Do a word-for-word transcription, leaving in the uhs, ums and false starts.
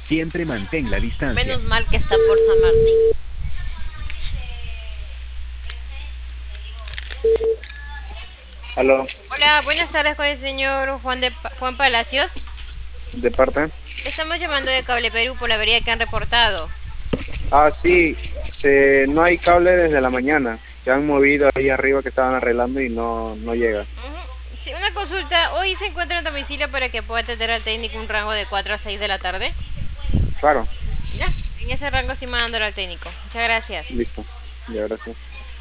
Siempre mantén la distancia. Menos mal que está por San Martín. Aló, Hola, buenas tardes con el señor Juan de Pa- Juan Palacios. ¿de parte? Le estamos llamando de Cable Perú por la avería que han reportado. Ah, sí, se, no hay cable desde la mañana. Se han movido ahí arriba que estaban arreglando y no, no llega. Ujú. Sí, una consulta. Hoy se encuentra en domicilio para que pueda atender al técnico un rango de cuatro a seis de la tarde. Claro, Ya, en ese rango estoy mandándolo al técnico. Muchas gracias. listo. Ya, gracias.